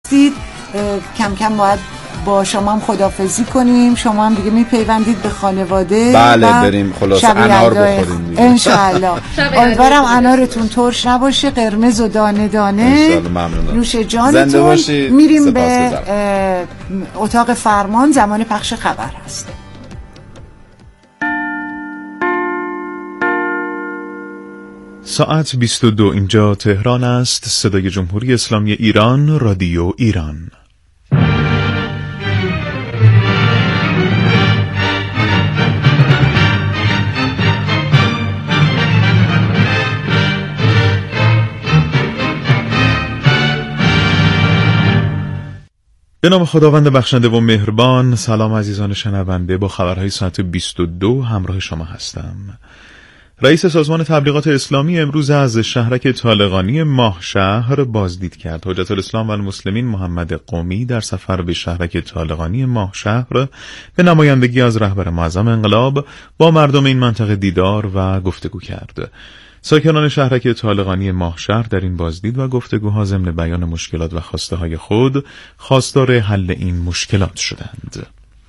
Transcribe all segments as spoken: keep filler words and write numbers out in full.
هستید. کم کم باید با شما هم خداحافظی کنیم، شما هم دیگه میپیوندید به خانواده. بله بریم خلاص انار بخوریم ان شاء الله. امیدوارم انارتون ترش نباشه، قرمز و دانه دانه. نوش جانتون. میریم به اتاق فرمان، زمان پخش خبر هست. ساعت بیست و دو اینجا تهران است. صدای جمهوری اسلامی ایران، رادیو ایران. به نام خداوند بخشنده و مهربان. سلام عزیزان شنونده، با خبرهای ساعت بیست و دو همراه شما هستم. رئیس سازمان تبلیغات اسلامی امروز از شهرک طالقانی ماهشهر بازدید کرد. حجت الاسلام و المسلمین محمد قمی در سفر به شهرک طالقانی ماهشهر به نمایندگی از رهبر معظم انقلاب با مردم این منطقه دیدار و گفتگو کرد. ساکنان شهرک طالقانی ماهشهر در این بازدید و گفتگوها ضمن بیان مشکلات و خواسته های خود خواستار حل این مشکلات شدند.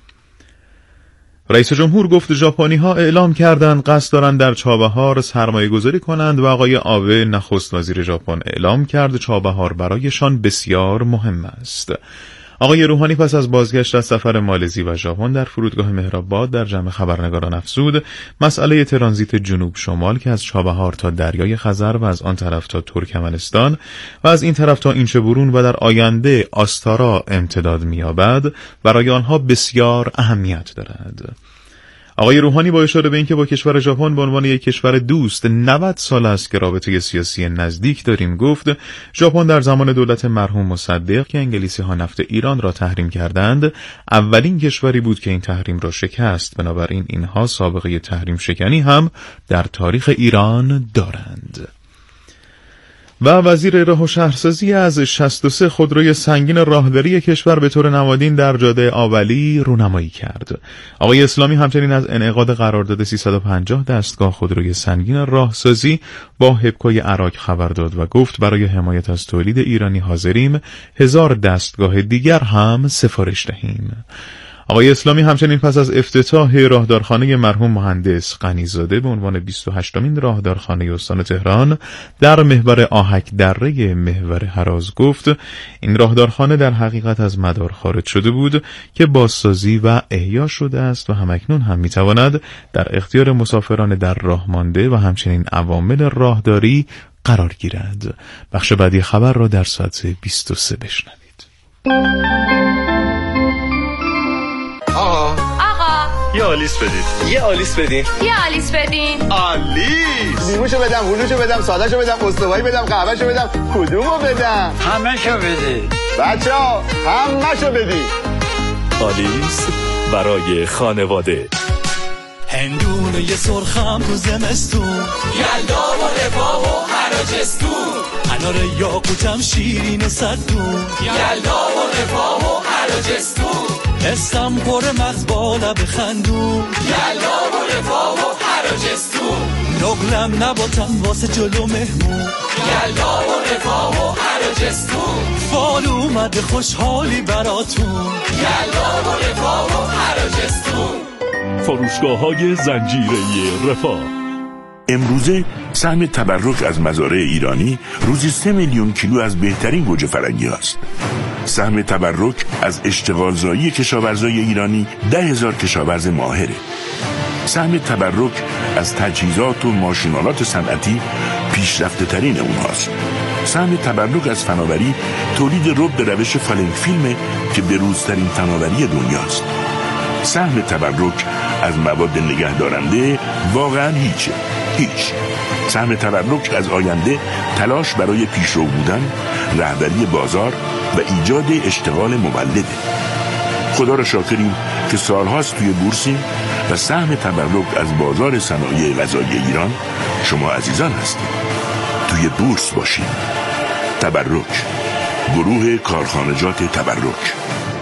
رئیس جمهور گفت ژاپنی ها اعلام کردند قصد دارند در چابهار سرمایه گذاری کنند و آقای آبه نخست وزیر ژاپن اعلام کرد چابهار برایشان بسیار مهم است. آقای روحانی پس از بازگشت از سفر مالزی و ژاپن در فرودگاه مهرآباد در جمع خبرنگاران افزود مسئله ترانزیت جنوب شمال که از چابهار تا دریای خزر و از آن طرف تا ترکمنستان و از این طرف تا اینچه برون و در آینده آستارا امتداد می‌یابد برای آنها بسیار اهمیت دارد. آقای روحانی با اشاره به اینکه با کشور ژاپن به عنوان یک کشور دوست نود سال است که رابطه سیاسی نزدیک داریم گفت ژاپن در زمان دولت مرحوم مصدق که انگلیسی ها نفت ایران را تحریم کردند اولین کشوری بود که این تحریم را شکست. بنابراین اینها سابقه تحریم شکنی هم در تاریخ ایران دارند. و وزیر راه و شهرسازی از شصت و سه خودروی سنگین راهداری کشور به طور نمادین در جاده آولی رونمایی کرد. آقای اسلامی همچنین از انعقاد قرارداد سیصد و پنجاه دستگاه خودروی سنگین راهسازی با هپکوی عراق خبر داد و گفت برای حمایت از تولید ایرانی حاضریم هزار دستگاه دیگر هم سفارش دهیم. آقای اسلامی همچنین پس از افتتاح راهدارخانه مرحوم مهندس غنیزاده به عنوان بیست و هشتمین راهدارخانه استان تهران در محور آهک دره محور هراز گفت این راهدارخانه در حقیقت از مدار خارج شده بود که بازسازی و احیا شده است و همکنون هم میتواند در اختیار مسافران در راه مانده و همچنین عوامل راهداری قرار گیرد. بخش بعدی خبر را در ساعت بیست و سه بشنوید. آقا آقا یه آلیس بدید. یه آلیس بدین. یه آلیس بدین. آلیس. لیموشو بدم، هلوشو بدم، سادهشو بدم، استوایی بدم، قهوهشو بدم، کدومو بدم؟ همه‌شو بده. بچه‌ها همه‌شو بدید. آلیس برای خانواده. هندونه یه سرخم تو زمستون، یلدا و رفاه و حراجستون، انار یاقوتم شیرین و صدون، یلدا و رفاه و حراجستون، اسم پر مغز بالا بخندون، یلدا و رفاه و حراجستون، نقلم نباتم واسه جلو مهمون، یلدا و رفاه و حراجستون، فال اومده خوشحالی براتون، یلدا و رفاه و حراجستون. فروشگاه‌های زنجیره‌ای رفاه. امروزه سهم تبرک از مزارع ایرانی روزی سه میلیون کیلو از بهترین گوجه فرنگی است. سهم تبرک از اشتغالزایی کشاورزای ایرانی ده هزار کشاورز ماهره. سهم تبرک از تجهیزات و ماشینالات صنعتی پیشرفته ترین اونهاست. سهم تبرک از فناوری تولید رب به روش فالنگ فیلمه که بروزترین فناوری دنیاست. سهم تبرک از مواد نگهدارنده واقعا هیچه، هیچ. سهم تبرک از آینده تلاش برای پیشرو بودن، رهبری بازار و ایجاد اشتغال مولده. خدا را شاکریم که سالهاست توی بورسیم و سهم تبرک از بازار صنایع غذایی ایران شما عزیزان هستید. توی بورس باشید. تبرک، گروه کارخانجات تبرک.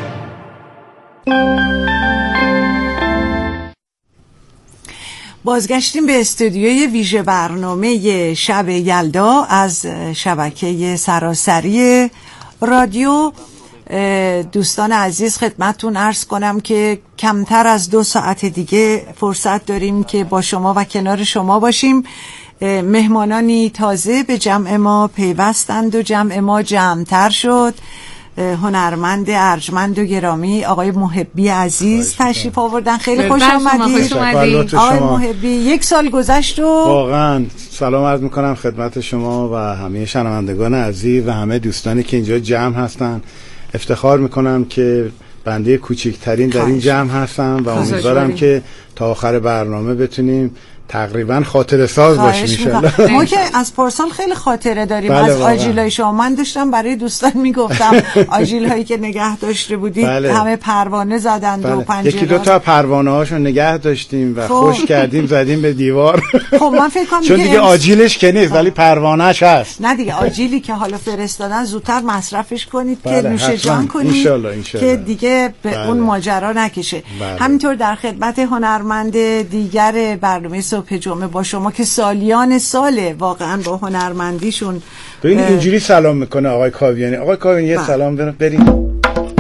بازگشتیم به استودیوی ویژه برنامه شب یلدا از شبکه سراسری رادیو دوستان عزیز خدمتتون عرض کنم که کمتر از دو ساعت دیگه فرصت داریم که با شما و کنار شما باشیم. مهمانانی تازه به جمع ما پیوستند و جمع ما جمع‌تر شد. هنرمند ارجمند و گرامی آقای محبی عزیز تشریف آوردن. خیلی خوش آمدید آقای محبی. یک سال گذشت و واقعا سلام عرض میکنم خدمت شما و همه شنوندگان عزیز و همه دوستانی که اینجا جمع هستن. افتخار میکنم که بنده کوچکترین در این جمع هستم و امیدوارم که تا آخر برنامه بتونیم تقریبا خاطره ساز باشیم انشالله. ما که از پارسال خیلی خاطره داریم. بله از آجیلای شما من داشتم برای دوستان میگفتم آجیل هایی که نگه داشته بودید. بله. همه پروانه زدند. بله. و پنجره یکی دو تا پروانه هاشو نگه داشتیم و خوش کردیم زدیم به دیوار. خب من فکر کنم چون دیگه آجیلش که نیست ولی پروانه‌اش هست. نه دیگه آجیلی که حالا فرستادن زودتر مصرفش کنید. بله. که نوش جان کنید انشالله انشالله. که دیگه به بله. اون ماجرا نکشه. بله. همینطور در خدمت هنرمند دیگر برنامه صبح جمعه با شما که سالیان ساله واقعا با هنرمندیشون. ببین اینجوری سلام میکنه آقای کاویانی. آقای کاویانی یه سلام بریم.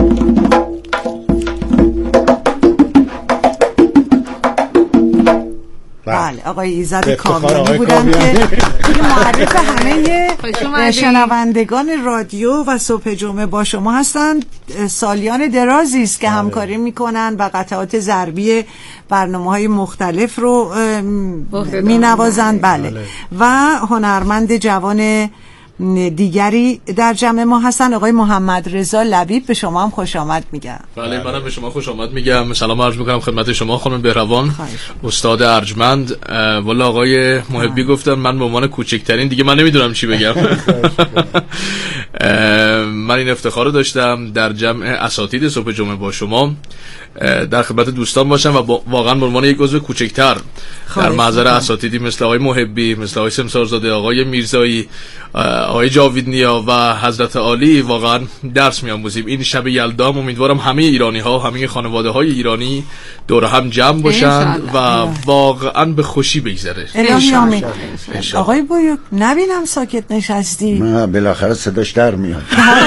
بله آقای ایزد کاویانی بودن که معرف همه شنوندگان رادیو و صبح جمعه با شما هستند. سالیان درازی است که همکاری میکنن و قطعات ضربی برنامه‌های مختلف رو مینوازند. بله و هنرمند جوان دیگری در جمع ما هستن آقای محمد رضا لبیب. به شما هم خوش آمد میگم. بله منم به شما خوش آمد میگم. سلام عرض میکنم خدمت شما خانم بهروان استاد ارجمند. والا آقای محبی گفتم من به عنوان کوچکترین دیگه من نمیدونم چی بگم. من این افتخار رو داشتم در جمع اساتید صبح جمعه با شما در خدمت دوستان باشم و واقعا به عنوان یک عضو کوچکتر در محضر اساتیدی مثل آقای محبی، مثل آقای سمسارزاده، آقای میرزایی، آقای جاوید نیا و حضرت عالی واقعا درس می‌آموزیم. این شب یلدا امیدوارم همه ایرانی ها، همه خانواده های ایرانی دور هم جمع باشن و واقعا به خوشی بگذره. الهی آقای بویوک نبینم ساکت نشستی. نه بالاخره صداش در میاد.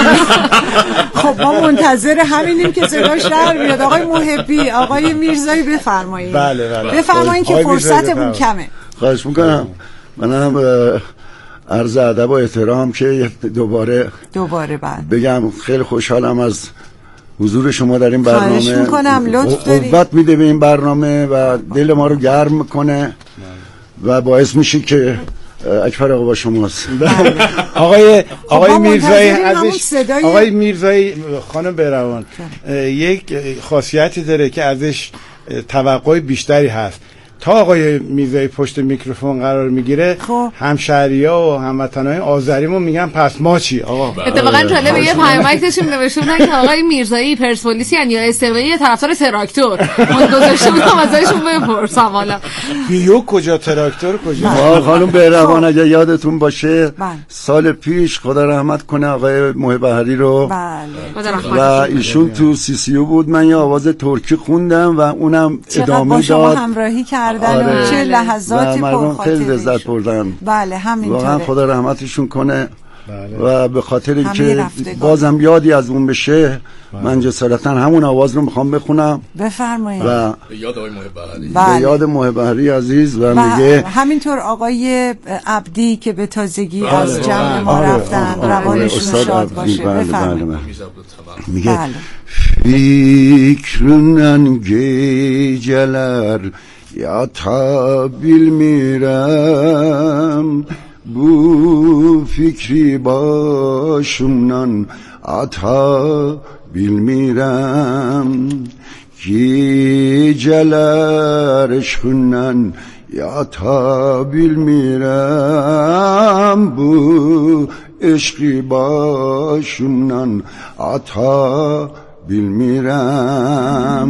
خب ما منتظر همینیم که صداش در بیاد. آقای محبی، آقای میرزایی بفرمایید. بله بله. بفرمایید که فرصتمون کمه. خواهش میکنم. منم عرض ادب و احترام که دوباره دوباره بعد بگم خیلی خوشحالم از حضور شما در این برنامه. خواهش میکنم لطف دارید. قوت میده به این برنامه و دل ما رو گرم میکنه و باعث میشه که اکبر آقا با شماست. آقای آقای میرزایی ازش آقای میرزایی خانم بهروان یک خاصیتی داره که ازش توقع بیشتری هست. تا آقای میرزایی پشت میکروفون قرار میگیره همشهری‌ها و هموطنای آذریمون میگن پس ما چی آقا. اتفاقا جالب یه پیامک داشتیم نوشتن که آقای میرزایی پرسپولیسی ان یا استقلالی طرفدار تراکتور. من گذاشته بودم ازشون بپرسم حالا. بیو کجا تراکتور کجا؟ خانم بهروان اگه یادتون باشه سال پیش خدا رحمت کنه آقای محبهری رو. بله. و ایشون تو سی سی او بود. من یه آواز ترکی خوندم و اونم ادامه داد. همراهی کرد. آره. چه لحظات پرخاطره خیلی لذت بردن. بله همینطوره. واقعا خدا رحمتشون کنه. بله. و به خاطر اینکه بازم یادی از اون بشه بله. من جسارتا همون آواز رو میخوام بخونم. بفرمایید. و به یاد آقای محبهری. بله. به یاد محبهری عزیز و, و میگه همینطور آقای عبدی که به تازگی بله. از جمع ما آره. رفتن روانشون شاد باشه. بله. بفرمایید. بله. میگه بله. فکرنن گیجلر یا تا bilmirəm bu fikri başımdan ata bilmirəm geceler eşkündən yata bilmirəm bu eşki başımdan ata bilmirəm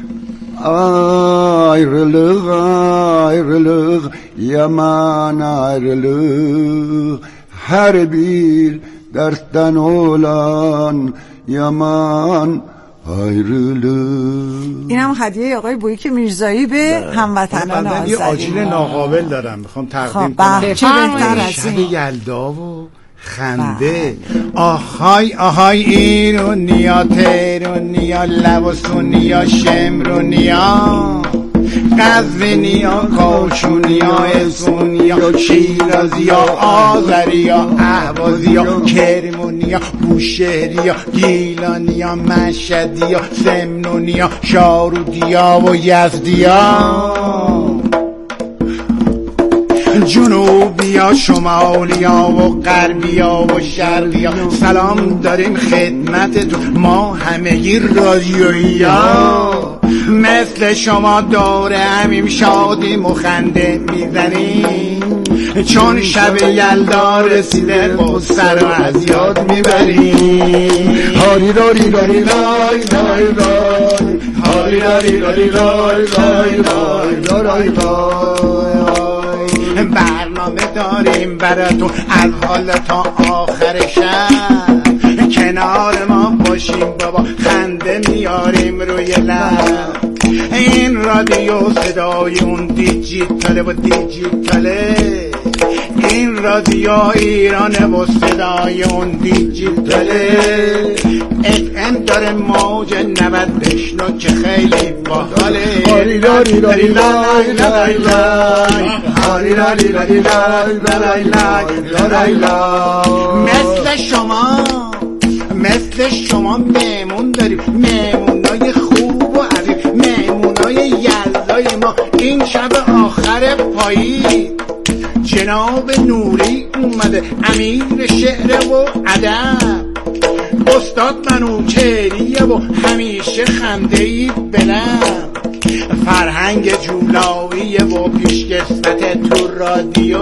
ayrılık ayrılık yaman ayrılık her bir dertten olan yaman ayrılık. این هم هدیه آقای بویک میرزایی به هموطنان آذری. یه آجیل ناقابل دارم میخوام تقدیم کنم. چه بهتر از این شب یلدا و خنده. آهای آهای ایرونیا تیرونیا لباسونیا شمرونیا قزوینیا کاشونیا اسونیا شیرازیا آذریا اهوازیا کرمونیا بوشهریا گیلانیا مشهدیا سمنونیا شارودیا و یزدیا جنوبیا شمالیا و غربیا و شرقیا سلام داریم خدمت تو ما همگی رادیوییا مثل شما دور همیم شادیم و خنده میزنیم چون شب یلدا رسیده با سر و از یاد میبریم هاری راری راری لای لای لای هاری راری راری لای لای لای لای لای برنامه داریم براتون از حال تا آخر شب کنار ما باشیم بابا خنده میاریم روی لب این رادیو صدای اون دیجیتاله و دیجیتاله این رادیو ایرانه و صدای اون دیجیتاله اف ام داره موج نود بشنو که خیلی باحاله هاری لاری لاری لای لای لای هاری لاری لاری لای لای لای لای مثل شما مثل شما میمون داریم میمونای خوب و عزیز میمونای یلدای ما این شب آخر پایی جناب نوری اومده امیر شعر و ادب استاد منوچهریه و همیشه خنده‌ای بلند فرهنگ جولاییه و پیشکسوت تو رادیو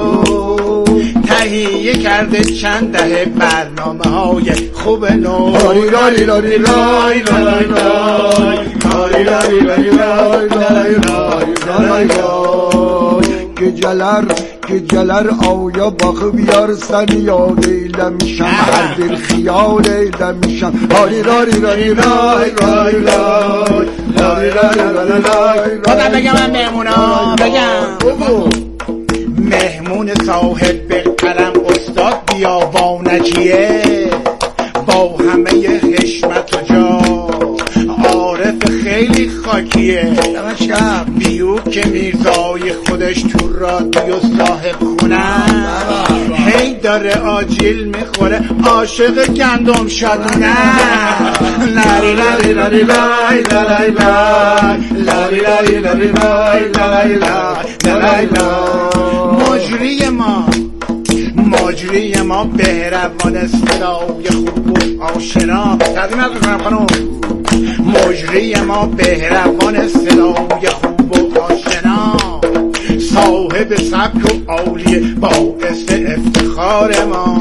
تهیه کرده چند دهه برنامه های خوب نو هاری لاری لاری لای لای لای هاری لاری لاری لای لای لای لای geceler geceler avya bakıp yarsan yad eylemişem her bir xiyal eylemişem hari rari rari ray ray ray rari rari rari ray بابا بگم من مهمونا بگم مهمون صاحب قلم استاد بیابانکیه با همه حشمت و جا عارف خیلی خاکیه بیو که میرزای خودش تو رادیو صاحب خونم هی داره آجیل میخوره عاشق گندم شدونه لاری لاری لاری لای لای لای لاری لاری لاری لای لای لای مجری ما مجری ما بهروان صدای خوب و آشنا تقدیم از بکنم خانم مجری ما بهروان صدای خوب و آشنا صاحب سبک و عالیه باعث افتخار ما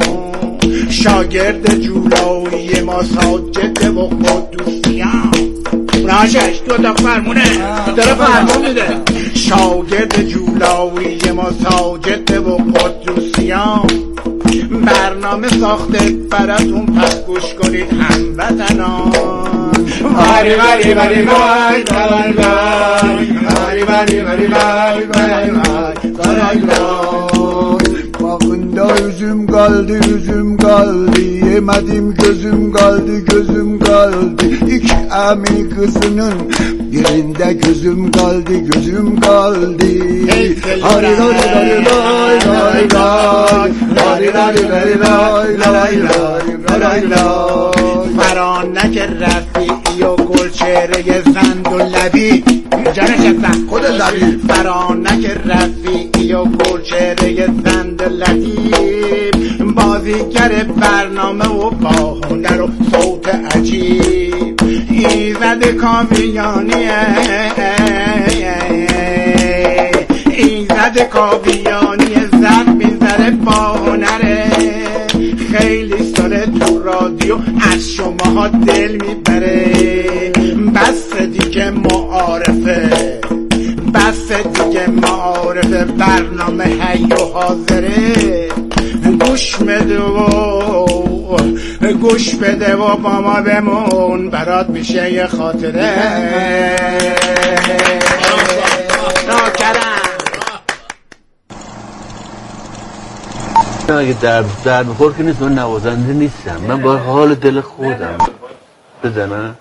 شاگرد جولایی ما ساجد و قدوسیان راشش دو تا فرمونه داره فرمون میده شاگرد جولایی ما ساجد و قدوسیان برنامه ساخته براتون پس گوش کنید هموطنان واری واری واری وای وای وای واری واری واری وای وای وای وای Bakında üzüm kaldı üzüm kaldı yemedim gözüm kaldı gözüm kaldı iki emin kızının birinde gözüm kaldı gözüm kaldı hari lari lari lay lay lay hari lari lari lay lay lay lay lay فرانک رفیعی و گلچهره زند و لبی جانش هستم خود لبی فرانک رفیعی و گلچهره زند و لطیب بازیگر برنامه و با هنر و صوت عجیب ایزد کاویانیه ایزد کاویانیه زد میزره با هنره خیلی ساله تو رادیو از شماها دل میبره بس دیگه معارفه بس دیگه معارفه برنامه حی و حاضره گوش بده و گوش بده و با ما بمون برات میشه یه خاطره ناکرم اگه درد درد بخور که نیست، من نوازنده نیستم، من با حال دل خودم بزنم.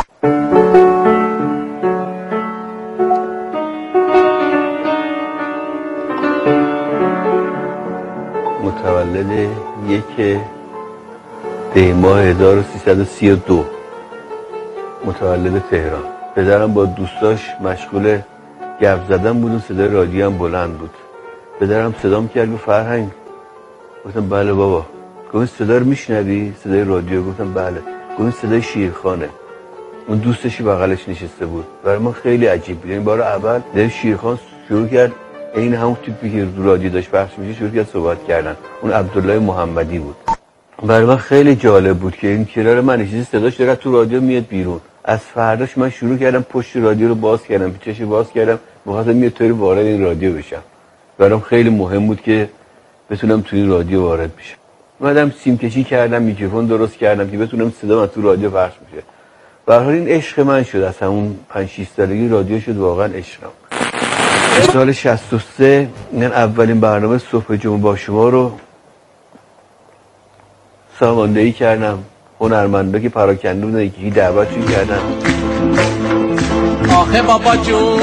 متولد یک دی ماه هزار و سیصد و سی و دو، متولد تهران. پدرم با دوستاش مشغول گپ زدن بود و صدای رادیو هم بلند بود. پدرم صدام کرد و فرهنگ. گفتم بله بابا. گفت صدا رو میشنوی؟ صدای رادیو. گفتم بله. گفت صدای شیرخانه. اون دوستشی بغلش نشسته بود. برای من خیلی عجیب بود. یعنی بار اول در شیرخان شروع کرد این همون تیپی که رادیو داشت پخش میشه شروع کرد صحبت کردن. اون عبدالله محمدی بود. برای من خیلی جالب بود که این کنار من نشسته صداش داره تو رادیو میاد بیرون. از فرداش من شروع کردم پشت رادیو رو باز کردم، پیچش باز کردم، می‌خواستم میاد طوری وارد این رادیو بشم. برام خیلی مهم بود که بتونم تو این رادیو وارد بشم. اومدم سیم کشی کردم، میکروفون درست کردم که بتونم صدام تو رادیو پخش بشه. به هر حال این عشق من شد، از همون پنج شش سالگی رادیو شد واقعا عشقم. سال شصت و سه من اولین برنامه صبح جمعه با شما رو ساماندهی کردم. هنرمندا که پراکنده بودن یکی دعوتشون کردن. آخه بابا جون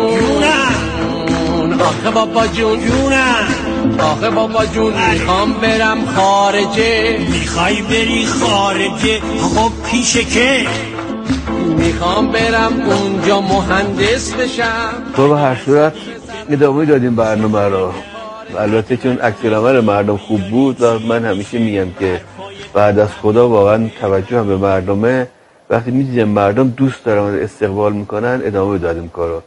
جونم، آخه بابا جون جونم، آخه بابا جون میخوام برم خارجه. میخوای بری خارجه؟ خب پیشه که میخوام برم اونجا مهندس بشم. تو به هر صورت ادامه دادیم برنامه رو. البته چون عکس‌العمل مردم خوب بود و من همیشه میگم که بعد از خدا واقعا توجه هم به مردمه، وقتی میدیدم مردم دوست دارن استقبال میکنن ادامه دادیم کارو.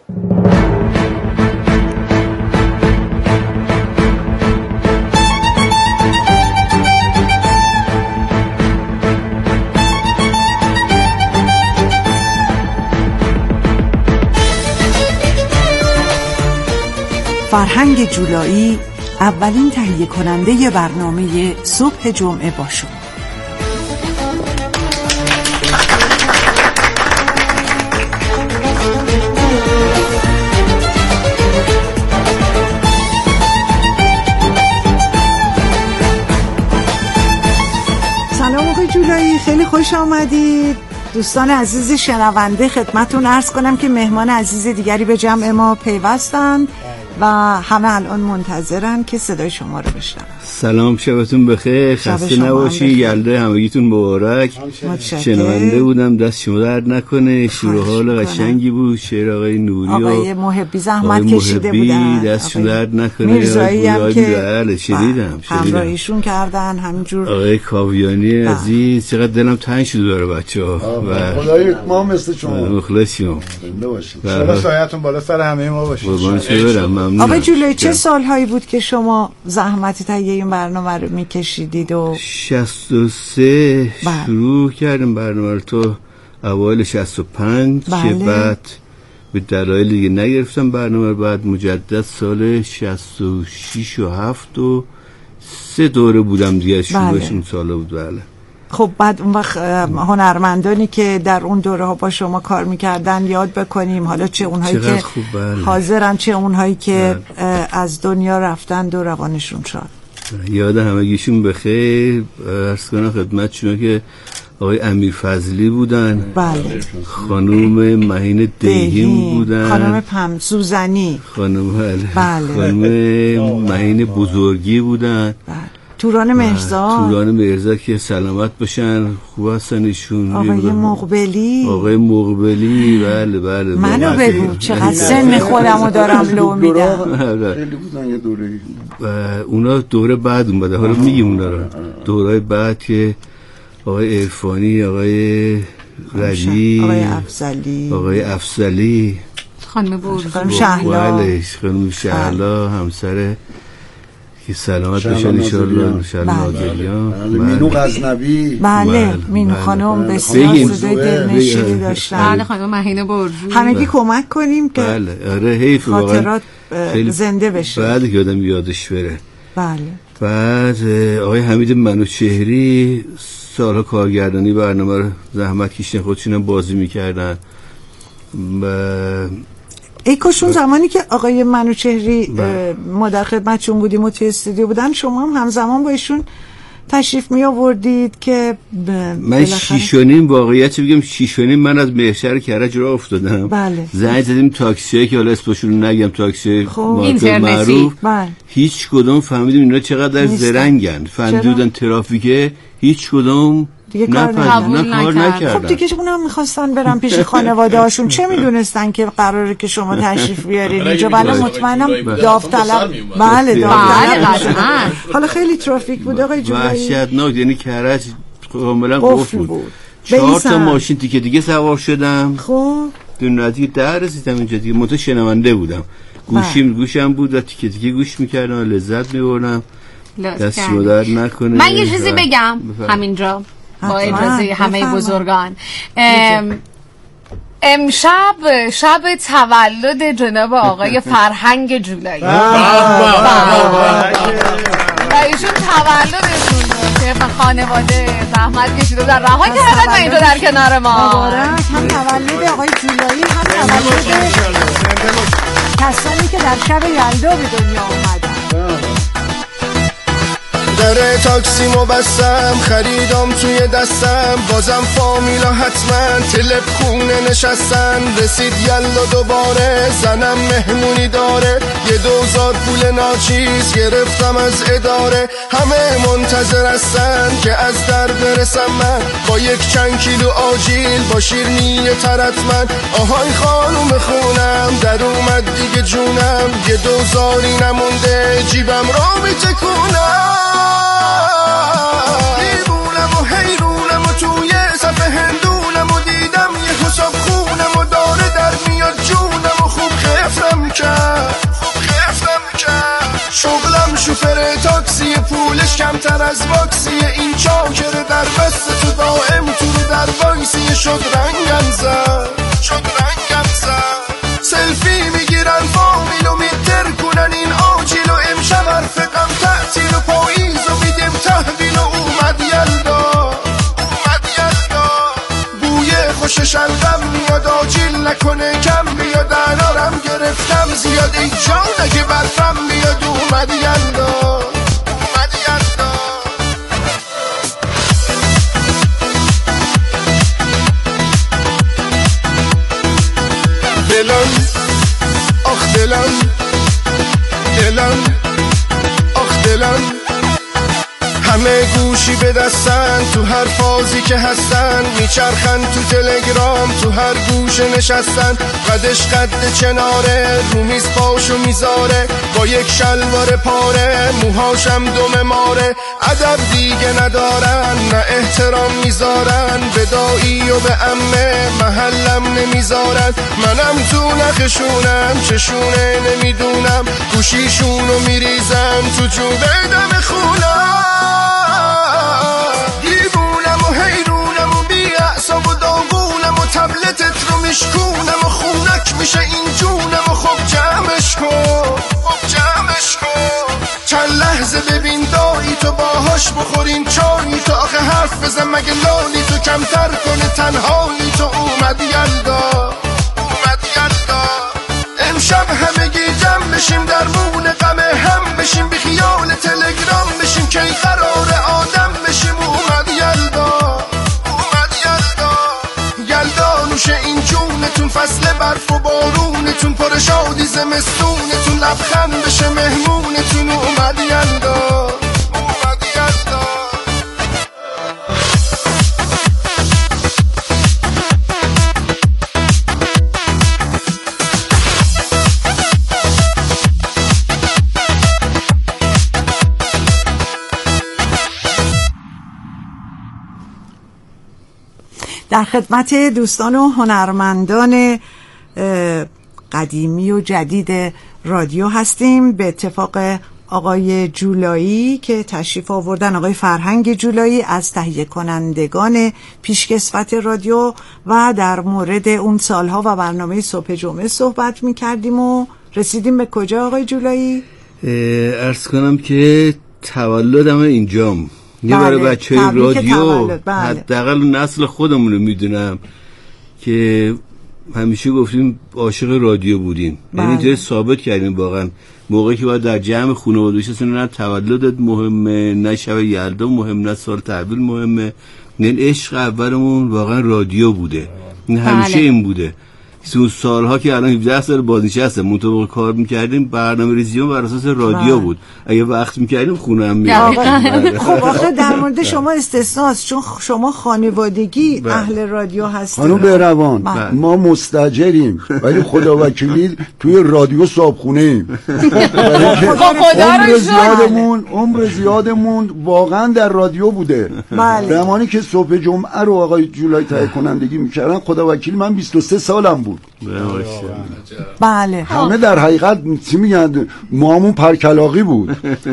فرهنگ جولایی اولین تهیه کننده برنامه صبح جمعه با شما. سلام آقای جولایی، خیلی خوش آمدید. دوستان عزیز شنونده خدمتون عرض کنم که مهمان عزیز دیگری به جمع ما پیوستند و همه الان منتظرن که صدای شما رو بشنون. سلام، شبتون بخیر، خسته نباشی، یلده همگیتون مبارک. شنونده بودم، دست شما درد نکنه. شور و حال قشنگی بود. شعر آقای نوری آقای محبی زحمت کشیده بودن، دست شما درد نکنه. میرزایی هم که شدیدم همراهیشون کردن همینجور. آقای کاویانی عزیز، چقدر دلم تنگ شد برای بچه‌ها. خدای ما مثل شما مخلصیم. زنده باشید. شما سایه‌تون بالا سر همه ما باشه. آقا جولای چه سالهایی بود که شما زحمت تهیه این برنامه رو میکشیدید؟ و شصت و سه شروع کردیم برنامه رو، تو اوایل شصت و پنج که بعد به دلایل دیگه نگرفتم برنامه رو. بعد مجدد سال شصت و شش و هفت و سه دوره بودم دیگه، شروعشون ساله بود. بله. خب بعد اون وقت هنرمندانی که در اون دوره ها با شما کار میکردن یاد بکنیم، حالا چه اونهایی که حاضرن چه اونهایی که از دنیا رفتن و روانشون شاد. یاد همگیشون بخیر. عرض کنم خدمت شما که آقای امیر فضلی بودن، بله. خانم مهین دهیم بودن، خانم پم سوزنی، خانم بله. بله. خانم مهین بزرگی بودن، بله. توران مرزا، توران مرزا که سلامت باشن، خوب هستن ایشون. آقای مقبلی، آقای مقبلی بله بله. منو بگو چقدر سن خودمو دارم لو میدم. خیلی بودن یه دوره. اونا دوره بعد اومده، حالا میگیم اونا رو. دوره بعد که آقای عرفانی، آقای رجی، آقای افضلی، آقای افضلی، خانم بود، خانم شهلا، بله خانم شهلا همسر که سلامت باشن انشالله. انشالله نازلیان، مینو غزنوی، بله مینو خانم بسیار صدای دلنشینی داشتن. بله خانم مهینه برجوی. همگی کمک کنیم که بله آره حیف خاطرات زنده بشه، بعد که آدم یادش بره. بله. بعد آقای حمید منوچهری سالها کارگردانی برنامه رو زحمت کشیدن، خودشون هم بازی میکردن. ای کاشون زمانی که آقای منوچهری ما در خدمتشون بودیم و توی استودیو بودن شما هم همزمان با ایشون تشریف می آوردید که من شیشونیم واقعیت بگم شیشونیم من از مهشهر کرج راه افتادم. بله. زنگ زدیم تاکسی که حالا اسمشون نگم تاکسی معروف بله. هیچ کدوم فهمیدیم اینا چقدر زرنگن فهمیدن ترافیکه هیچ کدوم دیگه کار نکردن. خب دیگه اونم میخواستن برن پیش خانواده هاشون چه میدونستن که قراره که شما تشریف بیارین اینجا. بله مطمئنم داوطلب بله داوطلب حالا خیلی ترافیک بود آقای جولایی وحشتناک یعنی کرج کاملا قفل بود چهار تا ماشین دیگه دیگه سوار شدم خب دون نتیجه در رسیدم اینجا دیگه متو شنونده بودم گوشیم گوشم بود و تیکه تیکه گوش میکردم لذت میبردم دست شما در نکنه. من یه چیزی بگم همینجا با اجازه همه بزرگان. امشب شب تولد جناب آقای فرهنگ جولایی و ایشون تولدشون که خانواده زحمت کشیده در رها کردن و اینجا در کنار ما. مبارک هم تولد آقای جولایی هم تولد کسانی که در شب یلدا به دنیا اومدن. در تاکسیمو بستم خریدم توی دستم بازم فامیلا حتما تلپ خونه نشستن رسید یلا دوباره زنم مهمونی داره یه دوزار پول ناچیز گرفتم از اداره همه منتظر هستن که از در برسم من با یک چند کیلو آجیل با شیرنی ترتمن آهای خانوم خونم در اومد دیگه جونم یه دوزاری نمونده جیبم را میتکونم دیوونم و حیرونم و توی صف هندونم و دیدم یه حساب خونم و داره در میاد جونم و خوب خفتم کرد خوب خفتم کرد شغلم شوفر تاکسی پولش کمتر از باکسی این چاکر در بست تو دائم تو رو در وایسی شد رنگم زد شد رنگم زد سلفی میگیرن فامیلو میتر کنن این آجیلو امشب حرفقم تعطیل و پاییز و میدیم تحویل و اومد یلدا اومد یلدا بوی خوش شلغم میاد آجیل نکنه کم بیاد انارم گرفتم زیاد ای جان اگه برفم بیاد اومد یلدا اومد یلدا دلم آخ دلم دلم آخ دلم همه گوشی به دستن تو هر فازی که هستن میچرخن تو تلگرام تو هر گوشه نشستن قدش قد چناره رو میز پاشو میذاره با یک شلوار پاره موهاشم دم ماره ادب دیگه ندارن نه احترام میذارن به دایی و به عمه محلم نمیذارن منم تو نخشونم چشونه نمیدونم گوشیشونو میریزم تو جوبه دم خونم دیوونم و حیرونم و بی اعصاب و داغونم و تبلتت رو میشکونم و خونک میشه این جونم و خب جمعش کن خب جمعش کن چند لحظه ببین دایی تو باهاش بخورین چایی تو آخه حرف بزن مگه لالی تو کمتر کنه تنهایی تو اومد یلدا اومد یلدا امشب همگی جمع بشیم در مون غم هم بشیم بی خیال تلگرام بشیم که این قرار آدم بشیم اومد یلدا اومد یلدا یلدا نوشه این جونتون فصل برف و بارونتون پر شادی زمستونتون لبخند بشه مهمونتون اومد یلدا اومد یلدا در خدمت دوستان و هنرمندان قدیمی و جدید رادیو هستیم به اتفاق آقای جولایی که تشریف آوردن آقای فرهنگ جولایی از تهیه کنندگان پیشکسوت رادیو و در مورد اون سالها و برنامه صبح جمعه صحبت می کردیم و رسیدیم به کجا آقای جولایی؟ عرض کنم که تولدم اینجام یه برای بچه های رادیو حداقل نسل خودمون رو میدونم که همیشه گفتیم عاشق رادیو بودیم، یعنی اینطوری ثابت کردیم واقعا موقعی که باید در جمع خانواده نشستیم، نه تولدت مهمه، نه شب یلدا مهم، نه سال تحویل مهمه، نه عشق اولمون واقعا رادیو بوده. این همیشه بله. این بوده. اون سالها که الان هفده سال بازنشستم منطبق کار میکردیم، برنامه ریزیون بر اساس رادیو بله. بود. اگه وقت میکردیم خونه هم میرفتیم. خب آخه در مورد شما استثناست، چون شما خانوادگی بله. اهل رادیو هستید. خانم بهروان بله. ما مستاجریم ولی خدا وکیلی توی رادیو صابخونه ایم. عمر زیادمون عمر زیادمون واقعا در رادیو بوده. بله. زمانی که صبح جمعه رو آقای جولای تهیه کنندگی میکردن، خدا وکیلی من بیست و سه سالم بود. بله. همه در حقیقت چی میگن، مامون پرکلاقی بود.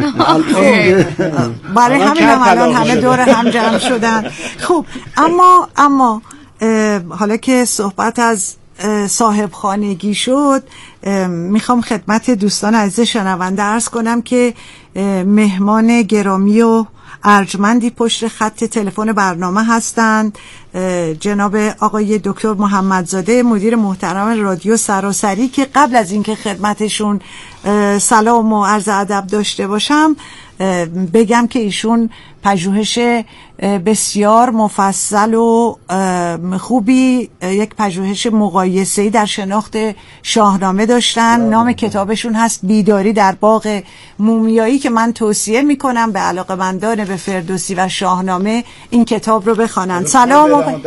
برای همین هم الان همه دور هم جمع شدن. خب اما اما حالا که صحبت از صاحب خانگی شد، میخوام خدمت دوستان عزیز شنونده عرض کنم که مهمان گرامی و ارجمندی پشت خط تلفن برنامه هستند، جناب آقای دکتر محمدزاده، مدیر محترم رادیو سراسری، که قبل از اینکه خدمتشون سلام و عرض ادب داشته باشم بگم که ایشون پژوهش بسیار مفصل و خوبی، یک پژوهش مقایسه‌ای در شناخت شاهنامه داشتن. نام کتابشون هست بیداری در باغ مومیایی که من توصیه میکنم به علاقه‌مندان به فردوسی و شاهنامه این کتاب رو بخوانن. سلام آقای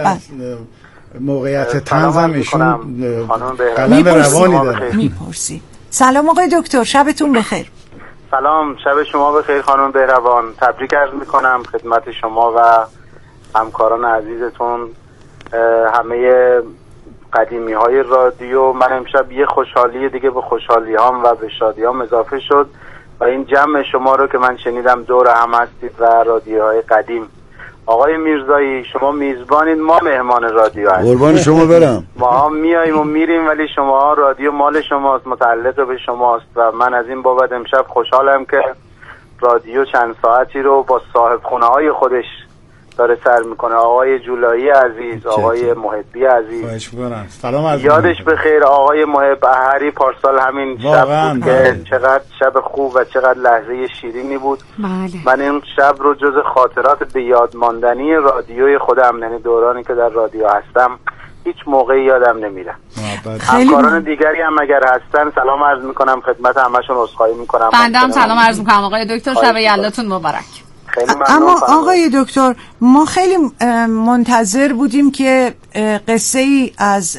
موقعیت طنز هم ایشون قلم روانی داره. میپرسی. سلام آقای دکتر، شبتون بخیر. سلام، شب شما بخیر خانم بهروان. تبریک عرض میکنم خدمت شما و همکاران عزیزتون، همه قدیمی های رادیو. من امشب یه خوشحالی دیگه به خوشحالی هام و به شادی هام اضافه شد و این جمع شما رو که من شنیدم دور هم هستید و رادیوهای قدیم. آقای میرزایی شما میزبانید، ما مهمان رادیو هستیم. قربان شما برم. ما هم میاییم و میریم ولی شما رادیو مال شماست، متعلق به شماست و من از این بابت امشب خوشحالم که رادیو چند ساعتی رو با صاحب خونه های خودش داره سر میکنه. آقای جولایی عزیز، آقای محبی عزیز، سلام عرض یادش بخیر. آقای محب احری پارسال همین شب بود که چقدر شب خوب و چقدر لحظه شیرینی بود. بله. من این شب رو جز خاطرات به یاد ماندنی رادیوی خودم، یعنی دورانی که در رادیو هستم، هیچ موقعی یادم نمیره. همکاران دیگری هم اگر هستن سلام عرض میکنم خدمت همشون، عذرخواهی میکنم. بنده هم سلام عرض میکنم آقای دکتر، شب یلداتون مبارک. اما آقای دکتر ما خیلی منتظر بودیم که قصه ای از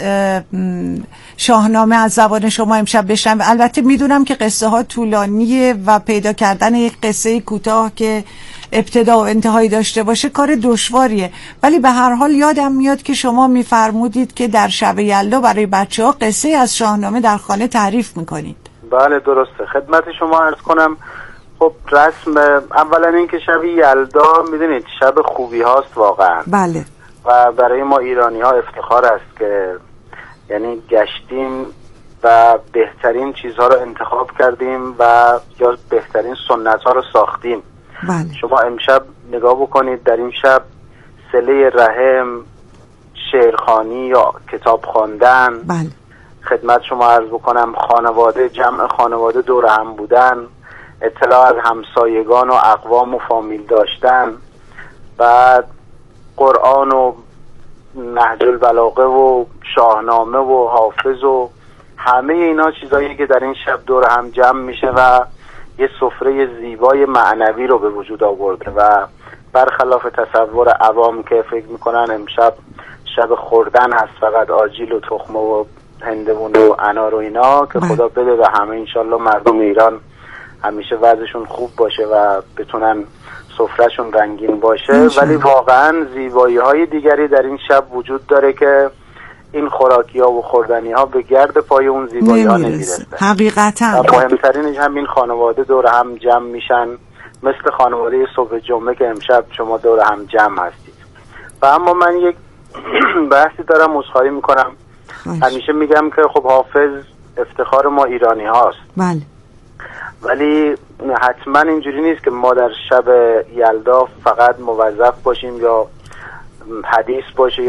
شاهنامه از زبان شما امشب بشنویم. البته میدونم که قصه ها طولانیه و پیدا کردن یک قصه کوتاه که ابتدا و انتهایی داشته باشه کار دشواریه، ولی به هر حال یادم میاد که شما میفرمودید که در شب یلدا برای بچه ها قصه از شاهنامه در خانه تعریف میکنید. بله درسته، خدمت شما عرض کنم. خب رسم اولا این که شب یلدا میدونید شب خوبی هاست واقعا. بله. و برای ما ایرانی ها افتخار است که یعنی گشتیم و بهترین چیزها رو انتخاب کردیم و یا بهترین سنت ها رو ساختیم. بله. شما امشب نگاه بکنید، در این شب صله رحم، شعرخوانی یا کتاب خواندن، بله. خدمت شما عرض بکنم خانواده، جمع خانواده دور هم بودن، اطلاع از همسایگان و اقوام و فامیل داشتن، بعد قرآن و نهج البلاغه و شاهنامه و حافظ و همه اینا چیزایی که در این شب دور هم جمع میشه و یه سفره زیبای معنوی رو به وجود آورده و برخلاف تصور عوام که فکر میکنن امشب شب خوردن هست فقط آجیل و تخمه و هندوونه و انار و اینا، که خدا بده و همه انشالله مردم ایران همیشه وضعشون خوب باشه و بتونن سفرهشون رنگین باشه، ولی واقعا زیبایی های دیگری در این شب وجود داره که این خوراکی ها و خوردنی ها به گرد پای اون زیبایی ها نمیرسه حقیقتا. مهمترینش همین خانواده دور هم جمع میشن، مثل خانواده صبح جمعه که امشب شما دور هم جمع هستید. و اما من یک بحثی دارم عذرخواهی میکنم. همیشه میگم که خب حافظ افتخار ما ایرانی هاست. بله. ولی حتما اینجوری نیست که ما در شب یلدا فقط موظف باشیم یا حدیث باشه یا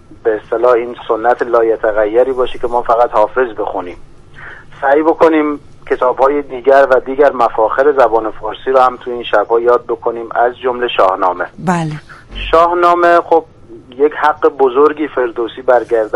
به اصطلاح این سنت لایتغیری باشه که ما فقط حافظ بخونیم. سعی بکنیم کتاب‌های دیگر و دیگر مفاخر زبان فارسی رو هم تو این شب‌ها یاد بکنیم، از جمله شاهنامه. بله. شاهنامه خب یک حق بزرگی فردوسی برگردن